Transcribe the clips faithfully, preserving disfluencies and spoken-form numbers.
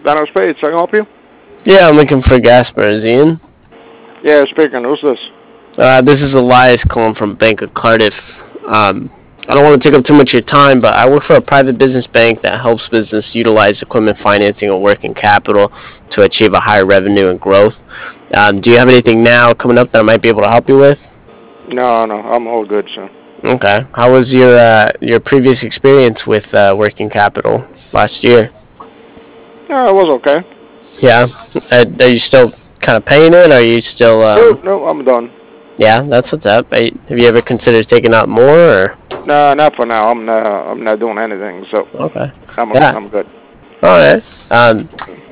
Dino Spades, I can help you? Yeah, I'm looking for Gasper. Is he in? Yeah, speaking. Who's this? Uh, this is Elias calling from Bank of Cardiff. Um, I don't want to take up too much of your time, but I work for a private business bank that helps business utilize equipment financing and working capital to achieve a higher revenue and growth. Um, do you have anything now coming up that I might be able to help you with? No, no, I'm all good, sir. Okay. How was your uh, your previous experience with uh, working capital last year? Yeah, it was okay. Yeah. Uh, are you still kind of paying it? Or are you still? No, Um, no, I'm done. yeah, that's what's up. Are you- Have you ever considered taking out more? Or? Nah, not for now. I'm not. I'm not doing anything. So Okay. I'm. Yeah. I'm good. All right. Um,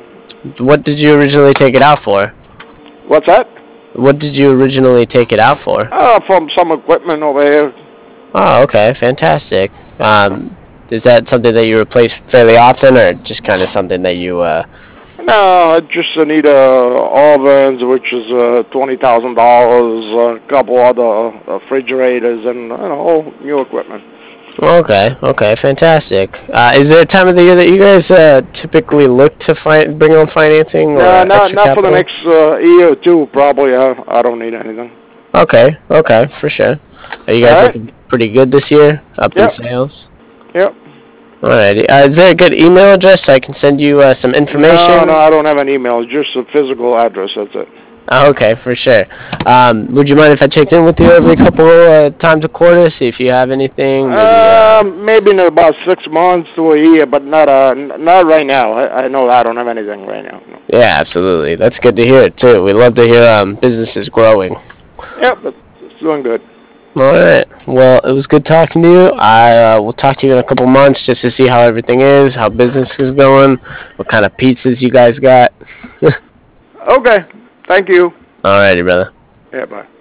what did you originally take it out for? What's that? What did you originally take it out for? Uh, from some equipment over here. Oh, okay, fantastic. Um, is that something that you replace fairly often, or just kind of something that you? Uh... No, I just uh, need uh, ovens, which is uh, twenty thousand dollars. A couple other uh, refrigerators, and you know, all new equipment. Okay, okay, fantastic. Uh, is there a time of the year that you guys uh, typically look to fi- bring on financing or No, uh, not extra not for the capital? next uh, year or two. Probably. I, I don't need anything. Okay, okay, for sure. Are you All guys right. looking pretty good this year? Up in Yep. sales? Yep. Alrighty. Uh, is there a good email address so I can send you uh, some No, no, information? I don't have an email. Just a physical address. That's it. Oh, okay, for sure. Um, would you mind if I checked in with you every couple uh, times a quarter, see if you have anything? Maybe. Uh... Um, maybe in about six months to a year, but not uh, n- not right now. I, I know I don't have anything right now. No. Yeah, absolutely. That's good to hear too. We love to hear um, businesses growing. Yep, but it's doing good. All right. Well, it was good talking to you. I uh, will talk to you in a couple months just to see how everything is, how business is going, what kind of pizzas you guys got. Okay, thank you. Alrighty, brother. Yeah, bye.